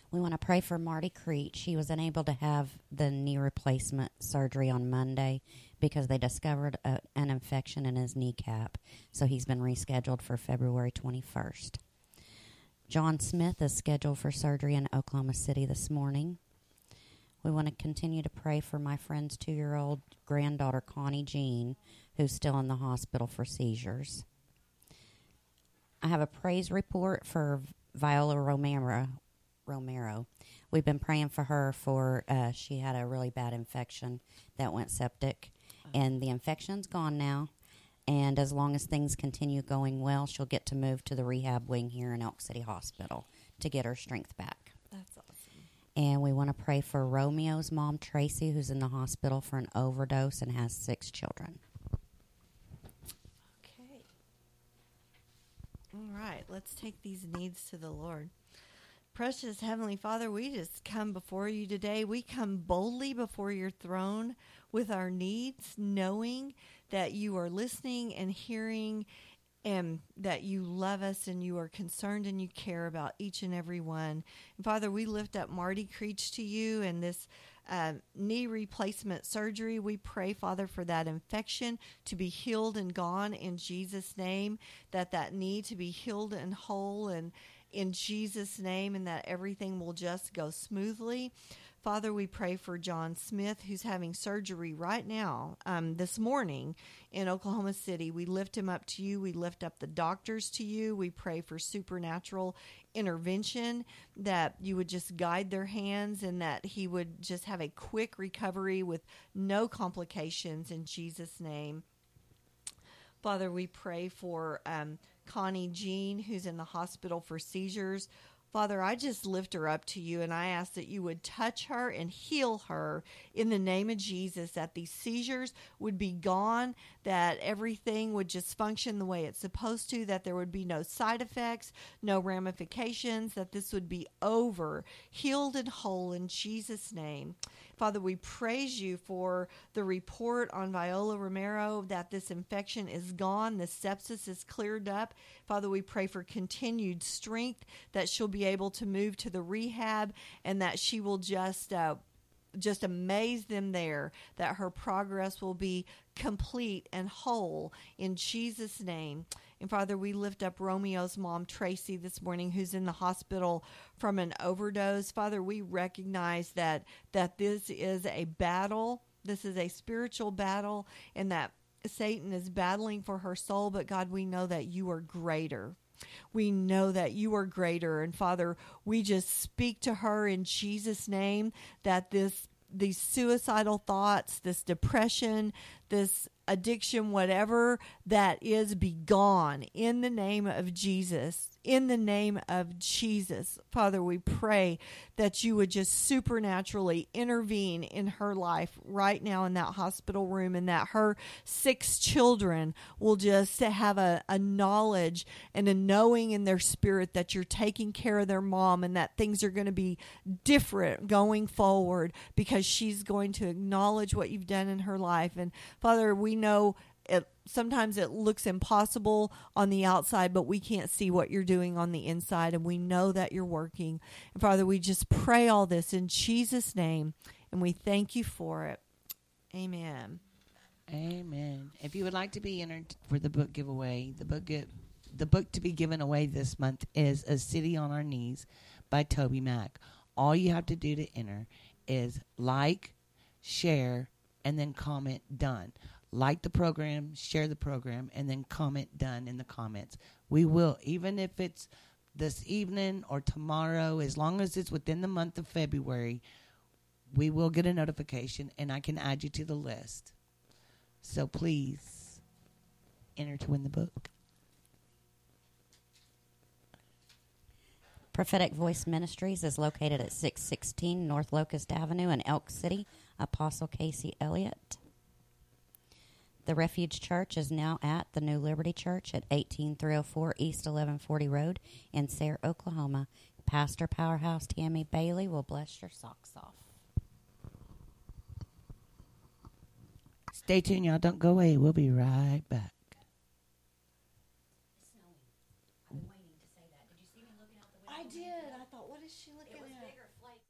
We want to pray for Marty Creech. He was unable to have the knee replacement surgery on Monday because they discovered an infection in his kneecap. So he's been rescheduled for February 21st. John Smith is scheduled for surgery in Oklahoma City this morning. We want to continue to pray for my friend's 2-year-old granddaughter, Connie Jean, who's still in the hospital for seizures. I have a praise report for Viola Romero. We've been praying for her she had a really bad infection that went septic, and the infection's gone now. And as long as things continue going well, she'll get to move to the rehab wing here in Elk City Hospital to get her strength back. That's awesome. And we want to pray for Romeo's mom, Tracy, who's in the hospital for an overdose and has 6 children. Okay. All right. Let's take these needs to the Lord. Precious Heavenly Father, we just come before you today. We come boldly before your throne with our needs, knowing that you are listening and hearing, and that you love us and you are concerned and you care about each and every one. And Father, we lift up Marty Creech to you and this knee replacement surgery. We pray, Father, for that infection to be healed and gone in Jesus' name, that knee to be healed and whole and in Jesus' name, and that everything will just go smoothly. Father, we pray for John Smith, who's having surgery right now, this morning in Oklahoma City. We lift him up to you. We lift up the doctors to you. We pray for supernatural intervention, that you would just guide their hands and that he would just have a quick recovery with no complications in Jesus' name. Father, we pray for Connie Jean, who's in the hospital for seizures. Father, I just lift her up to you, and I ask that you would touch her and heal her in the name of Jesus, that these seizures would be gone, that everything would just function the way it's supposed to, that there would be no side effects, no ramifications, that this would be over, healed and whole in Jesus' name. Father, we praise you for the report on Viola Romero, that this infection is gone, the sepsis is cleared up. Father, we pray for continued strength, that she'll be able to move to the rehab, and that she will just amaze them there, that her progress will be complete and whole in Jesus' name. And Father, we lift up Romeo's mom, Tracy, this morning, who's in the hospital from an overdose. Father, we recognize that this is a battle. This is a spiritual battle, and that Satan is battling for her soul. But God, we know that you are greater. We know that you are greater. And Father, we just speak to her in Jesus' name, that these suicidal thoughts, this depression, this addiction, whatever that is, be gone in the name of Jesus. In the name of Jesus, Father, we pray that you would just supernaturally intervene in her life right now in that hospital room, and that her 6 children will just have a knowledge and a knowing in their spirit that you're taking care of their mom, and that things are going to be different going forward because she's going to acknowledge what you've done in her life. And Father, we know sometimes it looks impossible on the outside, but we can't see what you're doing on the inside, and we know that you're working. And Father, we just pray all this in Jesus' name, and we thank you for it. Amen. Amen. If you would like to be entered for the book giveaway, the book to be given away this month is A City on Our Knees by Toby Mack. All you have to do to enter is like, share, and then comment done. Like the program, share the program, and then comment done in the comments. We will, even if it's this evening or tomorrow, as long as it's within the month of February, we will get a notification and I can add you to the list. So please enter to win the book. Prophetic Voice Ministries is located at 616 North Locust Avenue in Elk City. Apostle Casey Elliott. The Refuge Church is now at the New Liberty Church at 18304 East 1140 Road in Sayre, Oklahoma. Pastor Powerhouse Tammy Bailey will bless your socks off. Stay tuned, y'all. Don't go away. We'll be right back. It's snowing. I've been waiting to say that. Did you see me looking out the window? I did. I thought, what is is she looking It was at? bigger flakes.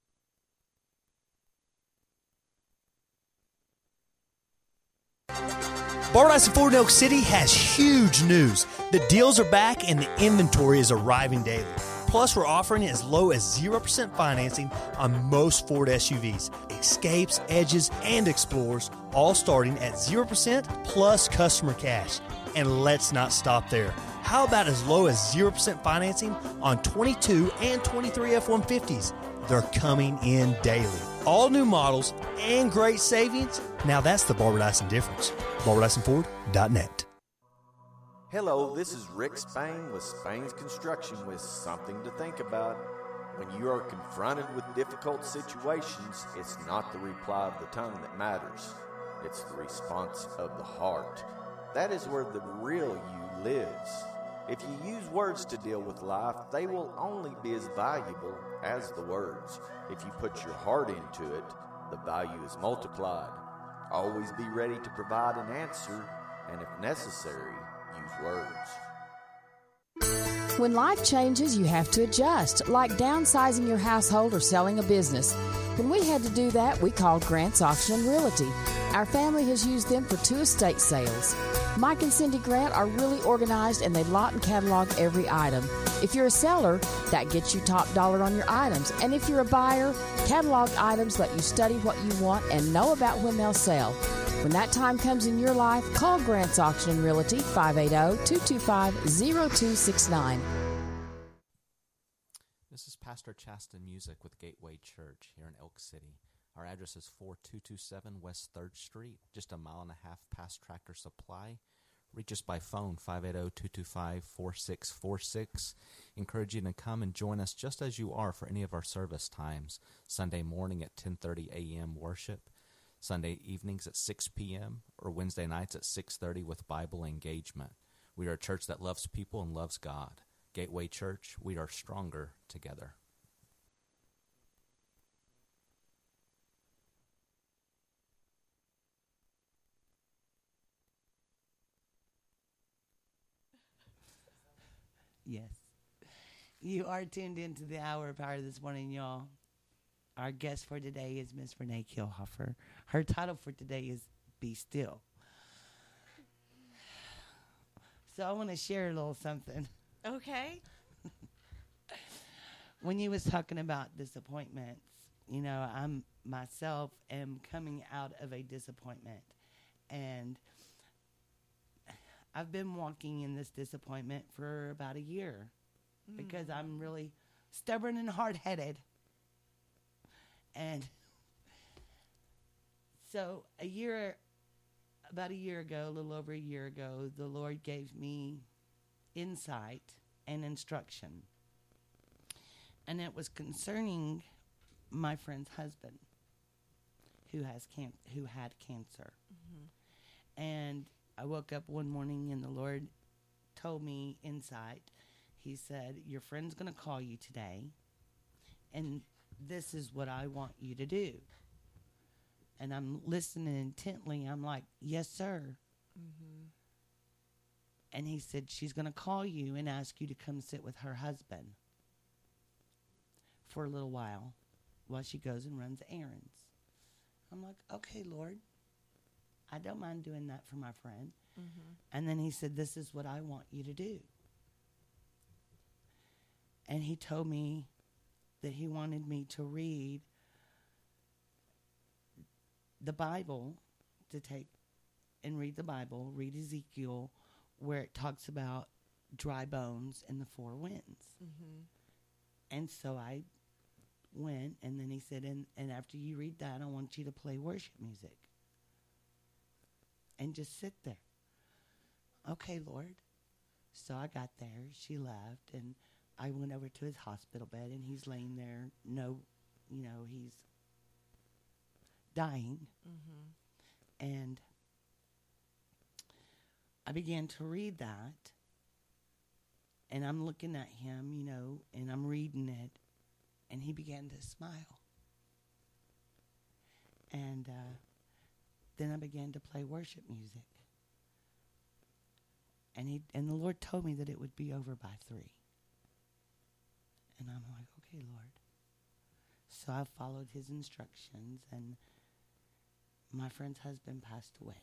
Barbara Ford in Elk City has huge news. The deals are back and the inventory is arriving daily. Plus, we're offering as low as 0% financing on most Ford SUVs, Escapes, Edges, and Explorers, all starting at 0% plus customer cash. And let's not stop there. How about as low as 0% financing on 22 and 23 F-150s? They're coming in daily. All new models and great savings. Now that's the Barbara Dyson difference. BarbaraDysonFord.net. Hello, this is Rick Spain with Spain's Construction with something to think about. When you are confronted with difficult situations, it's not the reply of the tongue that matters. It's the response of the heart. That is where the real you lives. If you use words to deal with life, they will only be as valuable as the words. If you put your heart into it, the value is multiplied. Always be ready to provide an answer, and if necessary, use words. When life changes, you have to adjust, like downsizing your household or selling a business. When we had to do that, we called Grant's Auction and Realty. Our family has used them for 2 estate sales. Mike and Cindy Grant are really organized and they lot and catalog every item. If you're a seller, that gets you top dollar on your items. And if you're a buyer, catalog items let you study what you want and know about when they'll sell. When that time comes in your life, call Grant's Auction and Realty, 580-225-0269. This is Pastor Chasten Music with Gateway Church here in Elk City. Our address is 4227 West 3rd Street, just a mile and a half past Tractor Supply. Reach us by phone, 580-225-4646. Encourage you to come and join us just as you are for any of our service times. Sunday morning at 10:30 a.m. worship, Sunday evenings at 6 p.m., or Wednesday nights at 6:30 with Bible engagement. We are a church that loves people and loves God. Gateway Church, we are stronger together. Yes. You are tuned into the Hour of Power this morning, y'all. Our guest for today is Miss Renee Kielhofer. Her title for today is Be Still. So I want to share a little something. Okay. When you was talking about disappointments, you know, I'm myself am coming out of a disappointment. And I've been walking in this disappointment for about a year because I'm really stubborn and hard-headed. And so about a year ago, a little over a year ago, the Lord gave me insight and instruction. And it was concerning my friend's husband who had cancer. Mm-hmm. And I woke up one morning and the Lord told me insight. He said, your friend's going to call you today, and this is what I want you to do. And I'm listening intently. I'm like, yes, sir. Mm-hmm. And he said, she's going to call you and ask you to come sit with her husband for a little while she goes and runs errands. I'm like, okay, Lord. I don't mind doing that for my friend. Mm-hmm. And then he said, this is what I want you to do. And he told me that he wanted me to read the Bible, to take and read the Bible, read Ezekiel, where it talks about dry bones and the 4 winds. Mm-hmm. And so I went, and then he said, and after you read that, I want you to play worship music. And just sit there. Okay, Lord. So I got there. She left, and I went over to his hospital bed, and he's laying there. He's dying. Mm-hmm. And I began to read that, and I'm looking at him, and I'm reading it, and he began to smile. And then I began to play worship music. And the Lord told me that it would be over by 3. And I'm like, okay, Lord. So I followed his instructions, and my friend's husband passed away.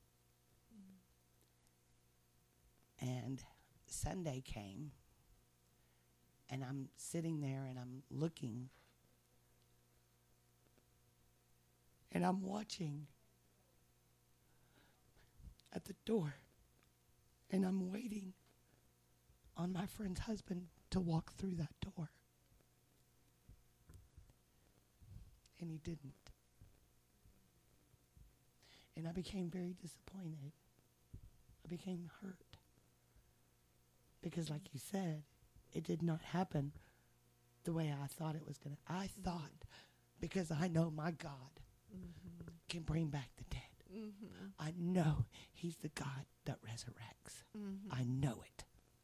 And Sunday came, and I'm sitting there, and I'm looking, and I'm watching at the door, and I'm waiting on my friend's husband to walk through that door. And he didn't. And I became very disappointed. I became hurt. Because like you said, it did not happen the way I thought it was going to. I thought, because I know my God can bring back the dead. I know he's the God that resurrects. I know it.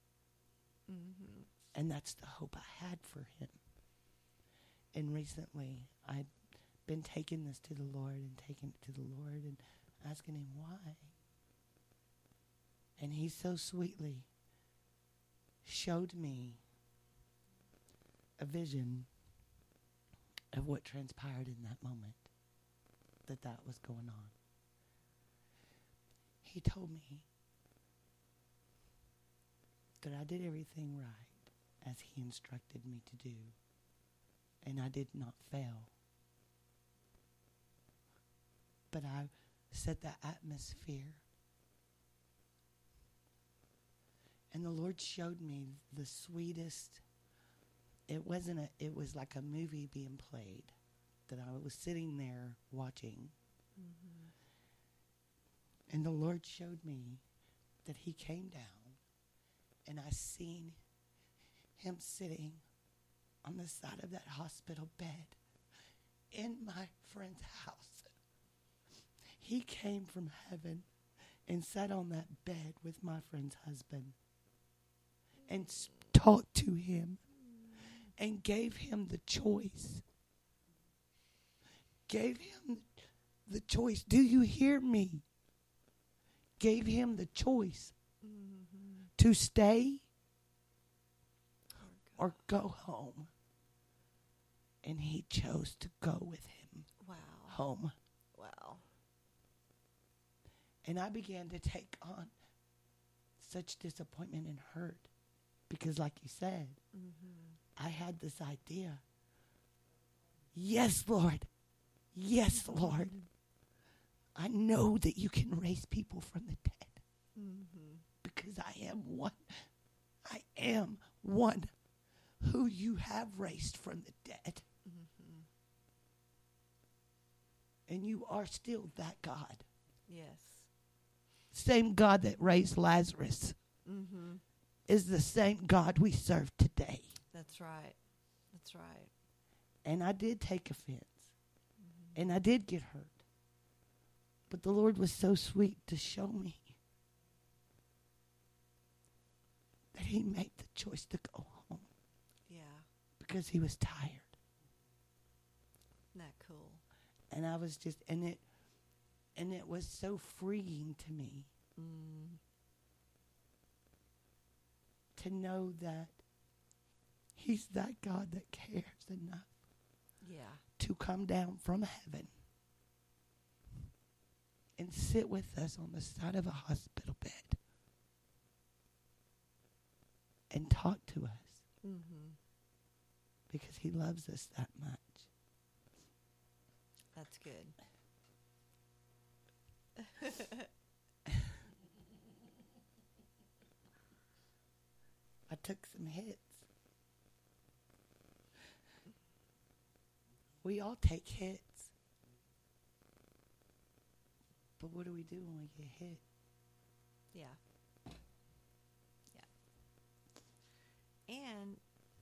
And that's the hope I had for him. And recently, I've been taking this to the Lord and taking it to the Lord and asking him why. And he so sweetly showed me a vision of what transpired in that moment, that was going on. He told me that I did everything right as he instructed me to do, and I did not fail. But I set the atmosphere. And the Lord showed me the sweetest. It was like a movie being played that I was sitting there watching. And the Lord showed me that he came down, and I seen him sitting on the side of that hospital bed in my friend's house. He came from heaven and sat on that bed with my friend's husband and talked to him and gave him the choice. Gave him the choice. Do you hear me? Gave him the choice to stay or go home. And he chose to go with him home. Wow. And I began to take on such disappointment and hurt because, like you said, I had this idea. Yes, Lord. Yes, Lord. I know that you can raise people from the dead because I am one. I am one who you have raised from the dead. And you are still that God. Yes. Same God that raised Lazarus is the same God we serve today. That's right. That's right. And I did take offense. And I did get hurt. But the Lord was so sweet to show me that he made the choice to go home. Yeah. Because he was tired. Isn't that cool? And I was just, and it was so freeing to me to know that he's that God that cares enough to come down from heaven and sit with us on the side of a hospital bed and talk to us because he loves us that much. That's good. I took some hits. We all take hits. But what do we do when we get hit? Yeah. And,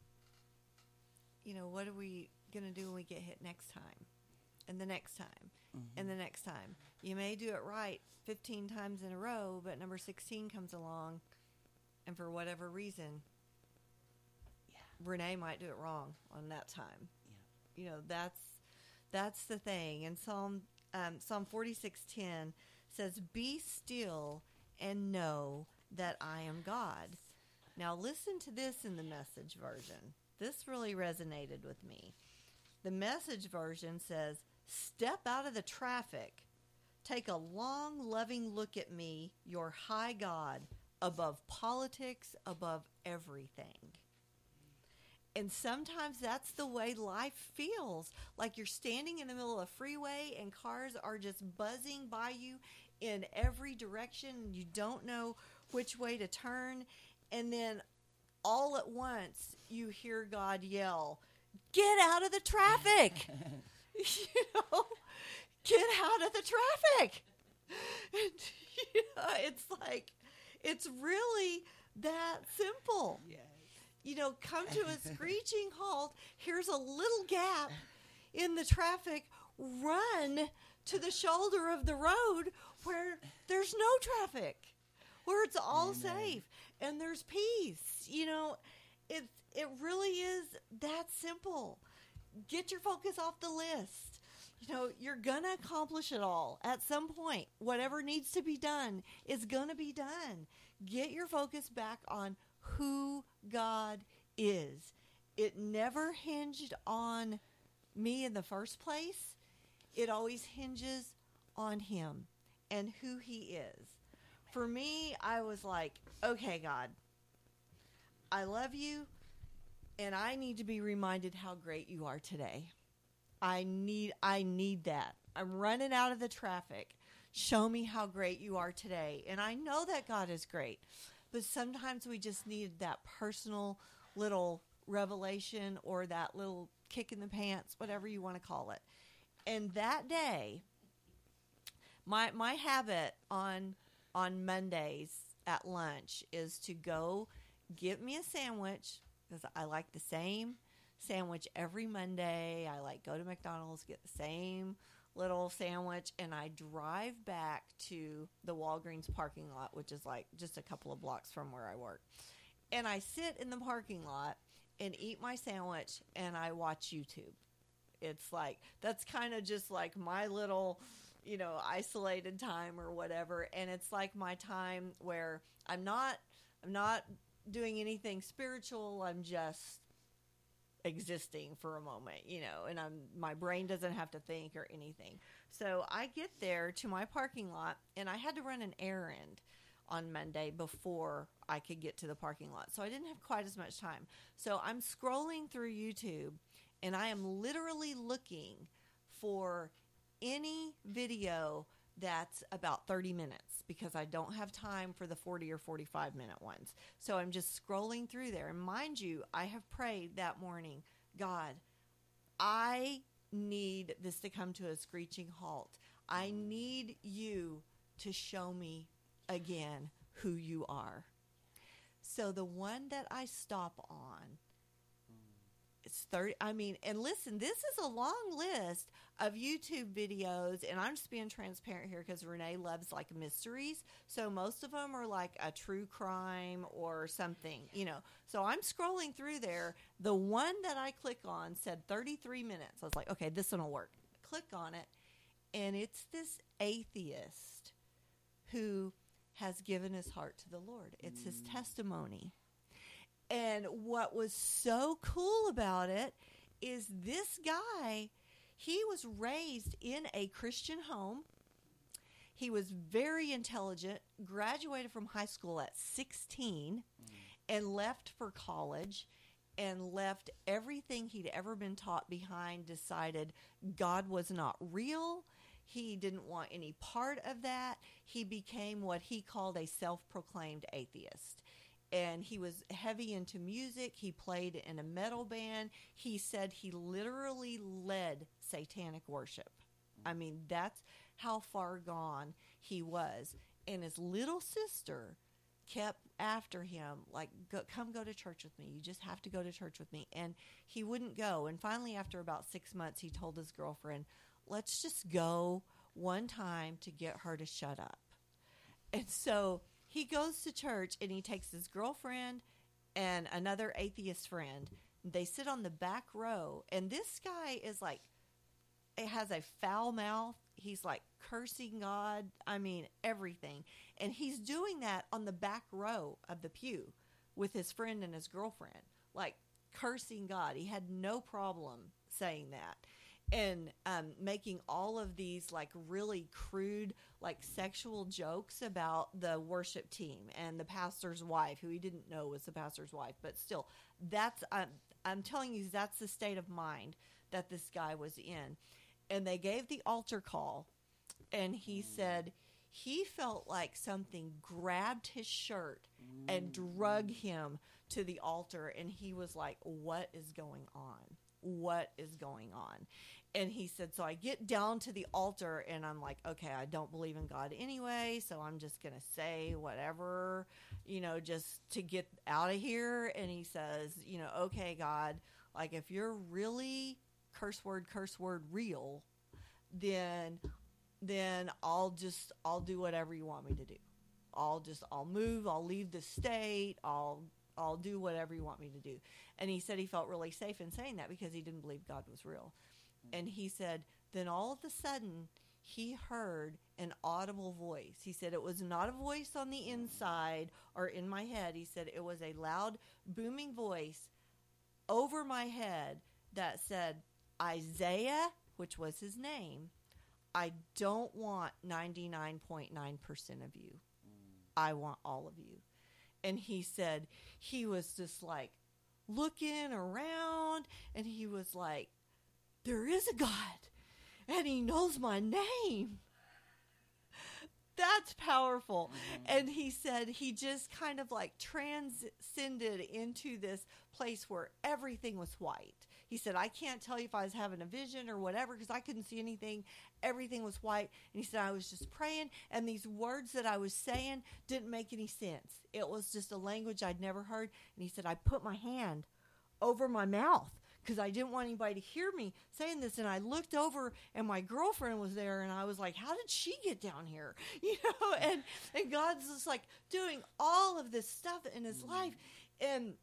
what are we going to do when we get hit next time? And the next time? And the next time? You may do it right 15 times in a row, but number 16 comes along, and for whatever reason, Renee might do it wrong on that time. That's the thing. And Psalm 46:10 says, "Be still and know that I am God." Now listen to this in the Message version. This really resonated with me. The Message version says, "Step out of the traffic. Take a long, loving look at me, your high God, above politics, above everything." And sometimes that's the way life feels. Like you're standing in the middle of a freeway and cars are just buzzing by you in every direction and you don't know which way to turn. And then all at once you hear God yell, "Get out of the traffic!" Get out of the traffic. And, it's like, it's really that simple. Yes. Come to a screeching halt. Here's a little gap in the traffic. Run to the shoulder of the road where there's no traffic, where it's all safe and there's peace. It really is that simple. Get your focus off the list. You're going to accomplish it all at some point. Whatever needs to be done is going to be done. Get your focus back on who God is. It never hinged on me in the first place. It always hinges on Him and who He is. For me, I was like, okay, God, I love you, and I need to be reminded how great you are today. I need that. I'm running out of the traffic. Show me how great you are today. And I know that God is great, but sometimes we just need that personal little revelation or that little kick in the pants, whatever you want to call it. And that day, my habit on Mondays at lunch is to go get me a sandwich, because I like the same sandwich every Monday. I go to McDonald's, get the same little sandwich, and I drive back to the Walgreens parking lot, which is just a couple of blocks from where I work. And I sit in the parking lot and eat my sandwich, and I watch YouTube. It's that's kind of just my little, isolated time or whatever. And it's my time where I'm not doing anything spiritual. I'm just existing for a moment, and my brain doesn't have to think or anything. So I get there to my parking lot, and I had to run an errand on Monday before I could get to the parking lot. So I didn't have quite as much time. So I'm scrolling through YouTube, and I am literally looking for any video that's about 30 minutes because I don't have time for the 40 or 45-minute ones. So I'm just scrolling through there. And mind you, I have prayed that morning, God, I need this to come to a screeching halt. I need you to show me again who you are. So the one that I stop on, it's 30. And listen, this is a long list of YouTube videos, and I'm just being transparent here because Renee loves mysteries. So most of them are a true crime or something, So I'm scrolling through there. The one that I click on said 33 minutes. I was like, okay, this one will work. Click on it, and it's this atheist who has given his heart to the Lord. It's his testimony. And what was so cool about it is this guy, he was raised in a Christian home. He was very intelligent, graduated from high school at 16, and left for college, and left everything he'd ever been taught behind, decided God was not real. He didn't want any part of that. He became what he called a self-proclaimed atheist. And he was heavy into music. He played in a metal band. He said he literally led satanic worship. That's how far gone he was. And his little sister kept after him, come go to church with me. You just have to go to church with me. And he wouldn't go. And finally, after about 6 months, he told his girlfriend, let's just go one time to get her to shut up. And so he goes to church, and he takes his girlfriend and another atheist friend. They sit on the back row, and this guy is it has a foul mouth. He's cursing God. Everything. And he's doing that on the back row of the pew with his friend and his girlfriend. cursing God. He had no problem saying that. And making all of these like really crude, like sexual jokes about the worship team and the pastor's wife, who he didn't know was the pastor's wife. But still, that's I'm telling you, that's the state of mind that this guy was in. And they gave the altar call, and he said he felt like something grabbed his shirt and drug him to the altar, and he was like, what is going on? What is going on? And he said, so I get down to the altar, and I'm like, okay, I don't believe in God anyway, so I'm just going to say whatever, just to get out of here. And he says, okay, God, like if you're really curse word real, then I'll do whatever you want me to do. I'll move, I'll leave the state, I'll do whatever you want me to do. And he said he felt really safe in saying that because he didn't believe God was real. And he said, then all of a sudden, he heard an audible voice. He said it was not a voice on the inside or in my head. He said it was a loud, booming voice over my head that said, Isaiah, which was his name, I don't want 99.9% of you. I want all of you. And he said he was just like looking around, and he was like, there is a God, and he knows my name. That's powerful. And he said he just kind of like transcended into this place where everything was white. He said, I can't tell you if I was having a vision or whatever because I couldn't see anything. Everything was white. And he said, I was just praying, and these words that I was saying didn't make any sense. It was just a language I'd never heard. And he said, I put my hand over my mouth because I didn't want anybody to hear me saying this. And I looked over, and my girlfriend was there, and I was like, how did she get down here? And God's just like doing all of this stuff in his life. And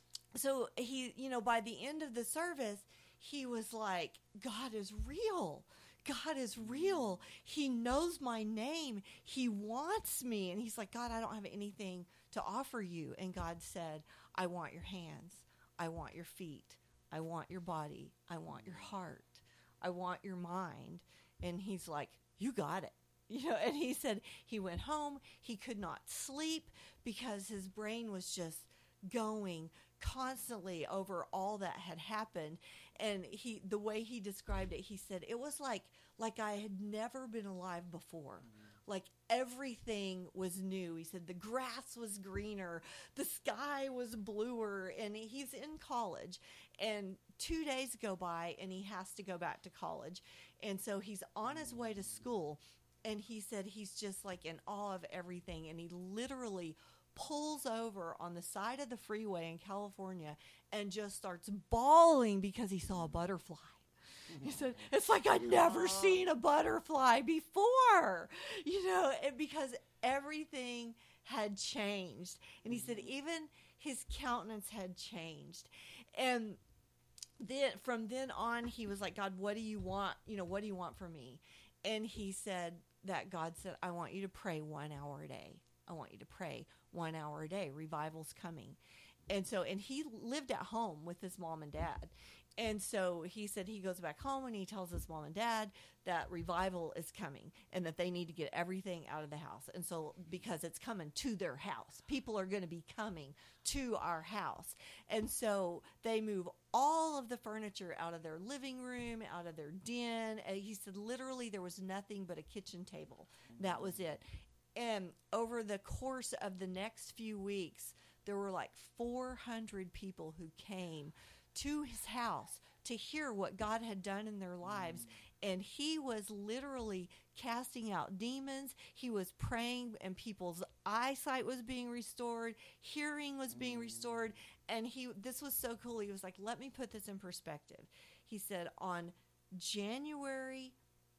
so he, by the end of the service, he was like, God is real. God is real. He knows my name. He wants me. And he's like, God, I don't have anything to offer you. And God said, I want your hands. I want your feet. I want your body. I want your heart. I want your mind. And he's like, you got it. And he said he went home. He could not sleep because his brain was just going constantly over all that had happened. And the way he described it, he said it was like I had never been alive before. Like everything was new. He said the grass was greener, the sky was bluer, and he's in college. And 2 days go by, and he has to go back to college. And so he's on his way to school, and he said he's just like in awe of everything. And he literally pulls over on the side of the freeway in California and just starts bawling because he saw a butterfly. He said, it's like I'd never seen a butterfly before, because everything had changed. And he said even his countenance had changed. And then from then on, he was like, God, what do you want? What do you want from me? And he said that God said, I want you to pray 1 hour a day. I want you to pray 1 hour a day. Revival's coming. And he lived at home with his mom and dad. And so he said he goes back home and he tells his mom and dad that revival is coming and that they need to get everything out of the house. And so because it's coming to their house, people are going to be coming to our house. And so they move all of the furniture out of their living room, out of their den. And he said literally there was nothing but a kitchen table. That was it. And over the course of the next few weeks, there were like 400 people who came to his house to hear what God had done in their lives. And he was literally casting out demons. He was praying, and people's eyesight was being restored. Hearing was being restored. And this was so cool. He was like, let me put this in perspective. He said on January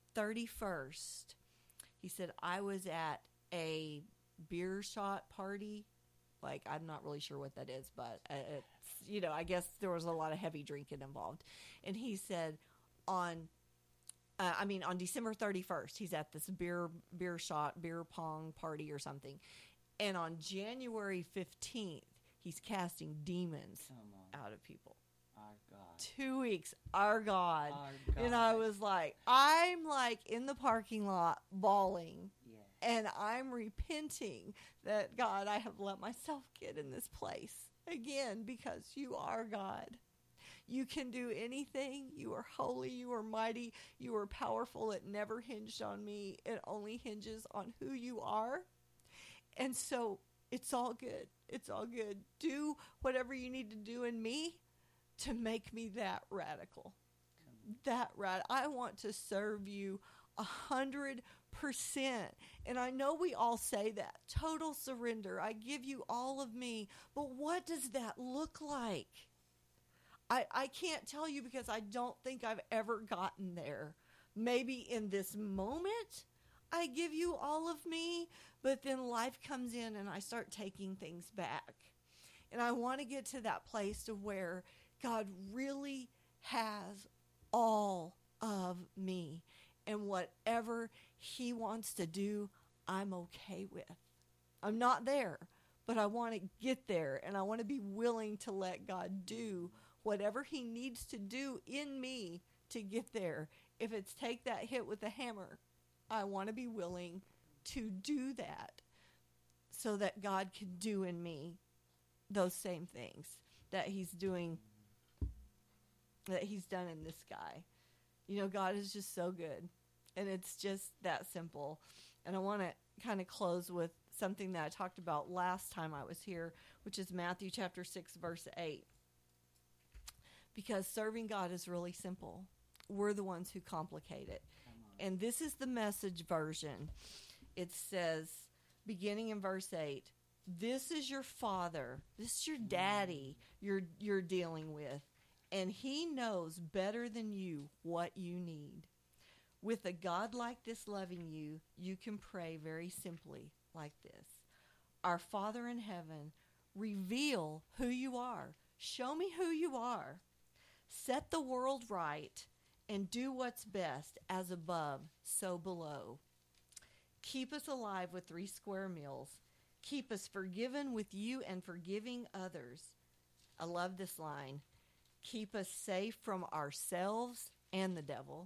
31st, he said, I was at a beer shot party. Like, I'm not really sure what that is, but it's, I guess there was a lot of heavy drinking involved. And he said on December 31st, he's at this beer pong party or something. And on January 15th, He's casting demons Come on. out of people. Our God. 2 weeks, our God. Our And I God. was like, I'm like in the parking lot bawling. Yeah. And I'm repenting that, God, I have let myself get in this place again because you are God. You can do anything. You are holy. You are mighty. You are powerful. It never hinged on me. It only hinges on who you are. And so it's all good. It's all good. Do whatever you need to do in me to make me that radical. I want to serve you 100%. And I know we all say that. Total surrender. I give you all of me. But what does that look like? I can't tell you because I don't think I've ever gotten there. Maybe in this moment, I give you all of me, but then life comes in and I start taking things back. And I want to get to that place to where God really has all of me. And whatever he wants to do, I'm okay with. I'm not there, but I want to get there, and I want to be willing to let God do whatever he needs to do in me to get there. If it's take that hit with a hammer, I want to be willing to do that so that God can do in me those same things that he's doing, that he's done in this guy. You know, God is just so good, and it's just that simple. And I want to kind of close with something that I talked about last time I was here, which is Matthew chapter 6, verse 8. Because serving God is really simple. We're the ones who complicate it. And this is the Message version. It says, beginning in verse 8, this is your father, this is your daddy you're dealing with, and he knows better than you what you need. With a God like this loving you, you can pray very simply like this. Our Father in heaven, reveal who you are. Show me who you are. Set the world right and do what's best, as above, so below. Keep us alive with 3 square meals. Keep us forgiven with you and forgiving others. I love this line. Keep us safe from ourselves and the devil.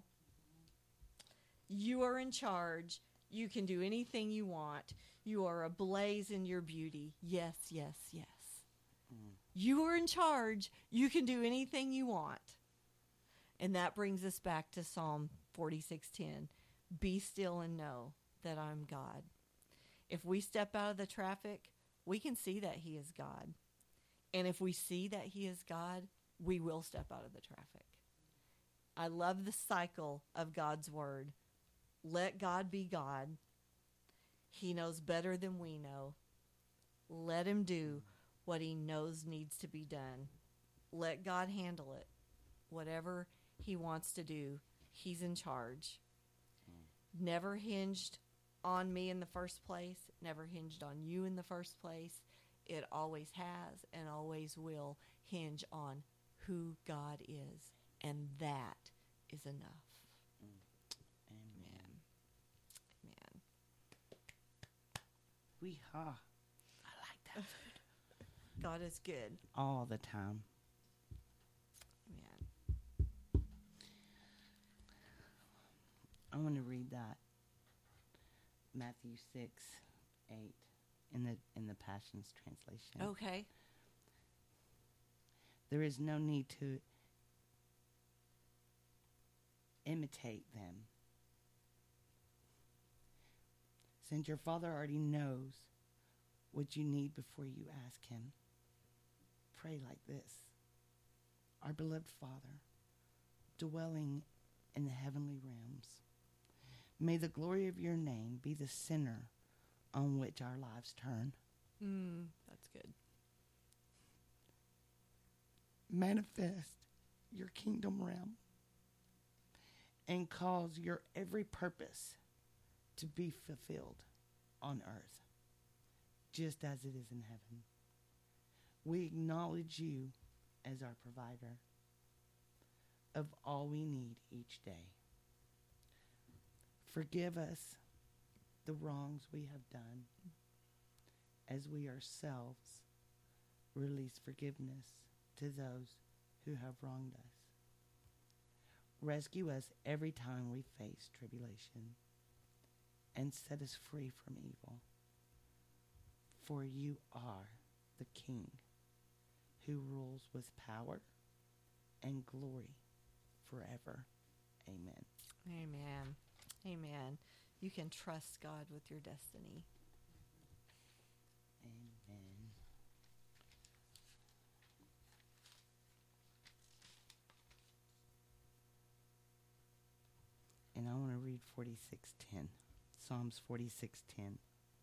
You are in charge. You can do anything you want. You are ablaze in your beauty. Yes, yes, yes. You are in charge. You can do anything you want. And that brings us back to Psalm 46:10. Be still and know that I'm God. If we step out of the traffic, we can see that he is God. And if we see that he is God, we will step out of the traffic. I love the cycle of God's word. Let God be God. He knows better than we know. Let him do what he knows needs to be done. Let God handle it. Whatever he wants to do, he's in charge. Never hinged on me in the first place. Never hinged on you in the first place. It always has and always will hinge on who God is. And that is enough. Amen. Amen. I like that. God is good. All the time. Amen. I want to read that. Matthew 6:8 in the Passions Translation. Okay. There is no need to imitate them, since your Father already knows what you need before you ask him. Pray like this. Our beloved Father, dwelling in the heavenly realms, may the glory of your name be the center on which our lives turn. That's good. Manifest your kingdom realm and cause your every purpose to be fulfilled on earth, just as it is in heaven. We acknowledge you as our provider of all we need each day. Forgive us the wrongs we have done, as we ourselves Release forgiveness to those who have wronged us. Rescue us every time we face tribulation, and set us free from evil. For you are the King who rules with power and glory forever. Amen. Amen. Amen. You can trust God with your destiny. Amen. And I want to read 46:10. Psalms 46:10.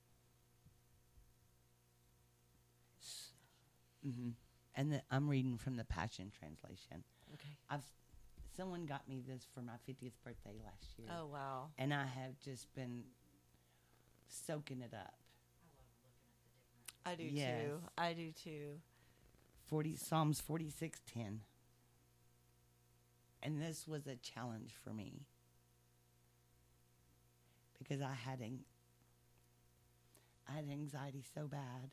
And I'm reading from the Passion Translation. Okay. Someone got me this for my 50th birthday last year. Oh, wow. And I have just been soaking it up. I do Yes. too. I do too. Psalms 46:10. And this was a challenge for me, because I had anxiety so bad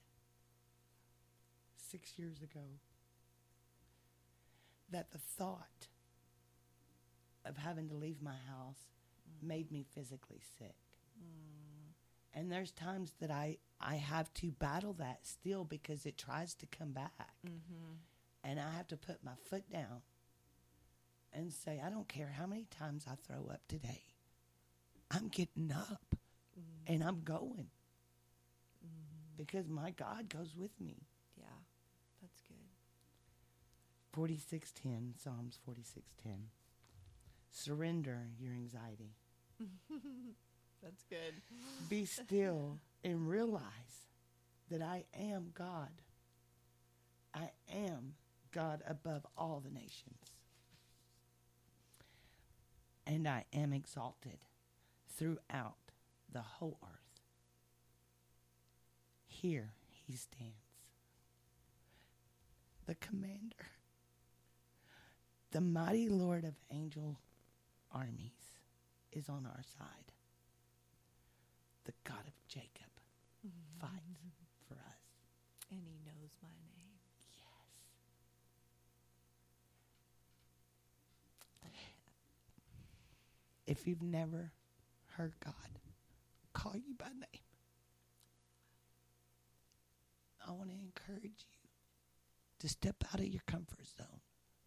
6 years ago that the thought of having to leave my house made me physically sick. And there's times that I have to battle that still, because it tries to come back. And I have to put my foot down and say, I don't care how many times I throw up today. I'm getting up and I'm going, because my God goes with me. Yeah, that's good. 46:10, Psalms 46:10. Surrender your anxiety. That's good. Be still and realize that I am God. I am God above all the nations. And I am exalted throughout the whole earth. Here he stands, the commander, the mighty Lord of angel armies is on our side. The God of Jacob fights for us. And he knows my name. Yes. If you've never heard God call you by name, I want to encourage you to step out of your comfort zone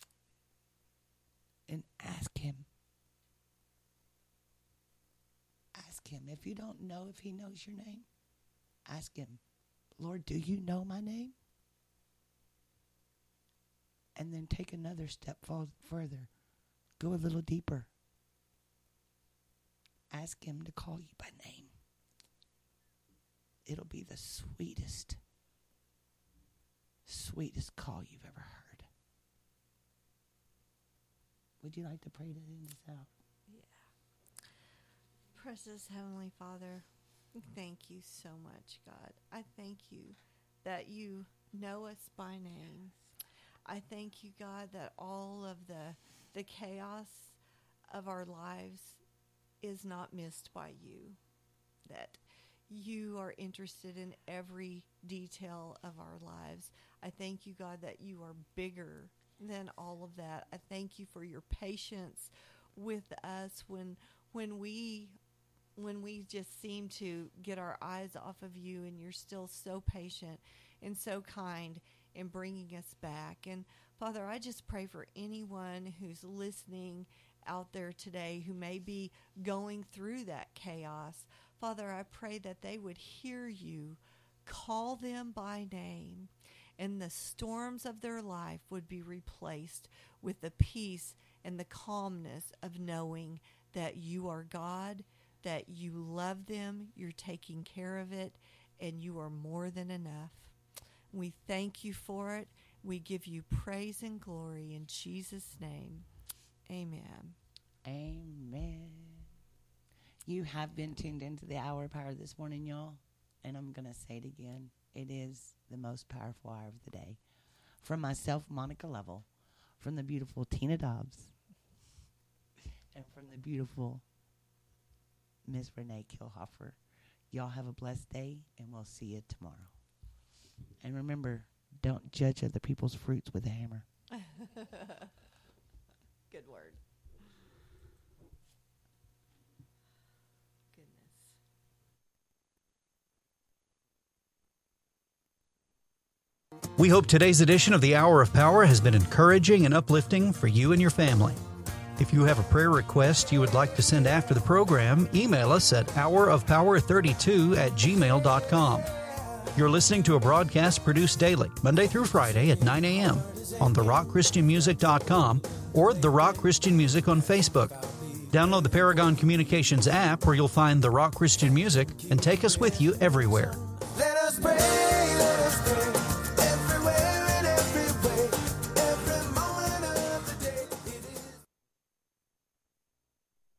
and ask him. Ask him. If you don't know if he knows your name, ask him, Lord, do you know my name? And then take another step further. Go a little deeper. Ask him to call you by name. It'll be the sweetest call you've ever heard. Would you like to pray to end this out? Yeah. Precious Heavenly Father, thank you so much, God. I thank you that you know us by name. I thank you, God, that all of the chaos of our lives is not missed by you, that you are interested in every detail of our lives. I thank you, God, that you are bigger than all of that. I thank you for your patience with us when we just seem to get our eyes off of you, and you're still so patient and so kind in bringing us back. And Father, I just pray for anyone who's listening out there today who may be going through that chaos. Father, I pray that they would hear you call them by name, and the storms of their life would be replaced with the peace and the calmness of knowing that you are God, that you love them, you're taking care of it, and you are more than enough. We thank you for it. We give you praise and glory in Jesus' name. Amen. Amen. You have been tuned into the Hour of Power this morning, y'all. And I'm going to say it again. It is the most powerful hour of the day. From myself, Monica Lovell, from the beautiful Tina Dobbs, and from the beautiful Miss Renee Kilhofer. Y'all have a blessed day, and we'll see you tomorrow. And remember, don't judge other people's fruits with a hammer. Good word. Goodness. We hope today's edition of the Hour of Power has been encouraging and uplifting for you and your family. If you have a prayer request you would like to send after the program, email us at hourofpower32@gmail.com. You're listening to a broadcast produced daily, Monday through Friday at 9 a.m. on therockchristianmusic.com or The Rock Christian Music on Facebook. Download the Paragon Communications app where you'll find The Rock Christian Music and take us with you everywhere.